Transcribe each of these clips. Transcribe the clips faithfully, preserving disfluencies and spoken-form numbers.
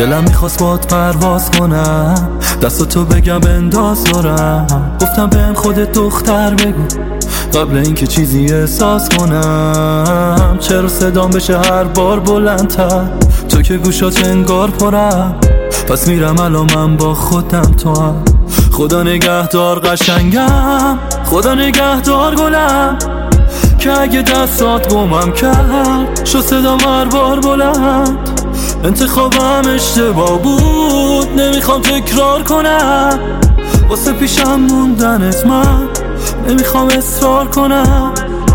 دلم میخواست باد پرواز کنم، دستاتو بگم بنداز دارم. گفتم بهم خودت دختر بگو قبل اینکه چیزی احساس کنم. چرا صدام بشه هر بار بلندتر، تو که گوشات انگار پرم. پس میرم الان من با خودم تو هم. خدا نگهدار قشنگم، خدا نگهدار گلم، که اگه دستات گمم کرد شو صدام هر بار بلند. انتخابم اشتباه بود، نمیخوام تکرار کنم. واسه پیشم موندنت من نمیخوام اصرار کنم.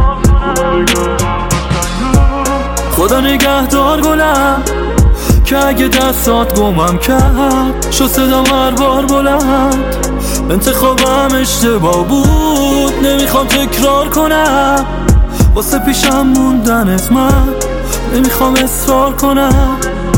خدا نگهدار گلم، که اگه دستات گمم کرد شو صدام هر بار بلند. انتخابم اشتباه بود، نمیخوام تکرار کنم. واسه پیشم موندنت من نمیخوام اصرار کنم.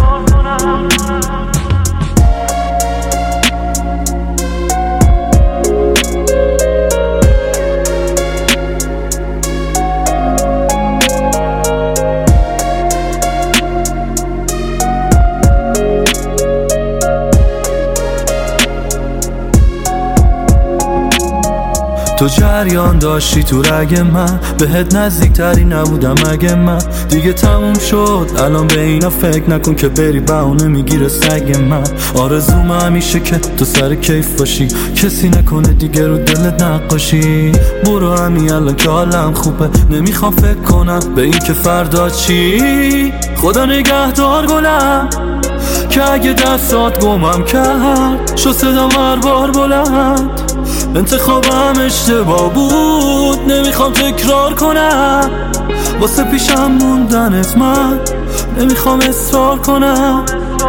تو جریان داشتی تو رگ من، بهت نزدیکتری نبودم اگه من. دیگه تموم شد الان به اینا فکر نکن که بری بهونه میگیره سگ من. آرزوم همیشه که تو سر کیف باشی، کسی نکنه دیگه رو دلت نقاشی. برو همین الان که حالم خوبه، نمیخوام فکر کنم به این که فردا چی. خدا نگهدار گلم، که اگه دستات گمم کرد شو صدام هر بار بلند. انتخابم اشتباه بود، نمیخوام تکرار کنم. واسه پیشم موندنت من نمیخوام اصرار کنم.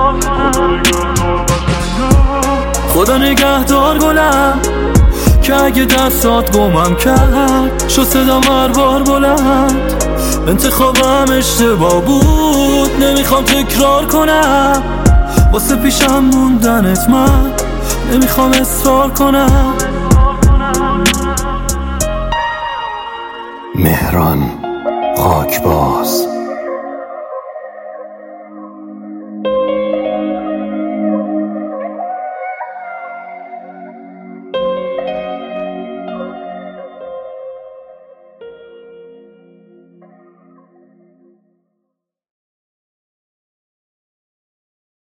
خدا نگهدار گلم، که اگه دستات گمم کرد شو صدام هر بار بلند. انتخابم اشتباه بود، نمیخوام تکرار کنم. واسه پیشم موندنت من نمیخوام اصرار کنم. مهران خاکباز.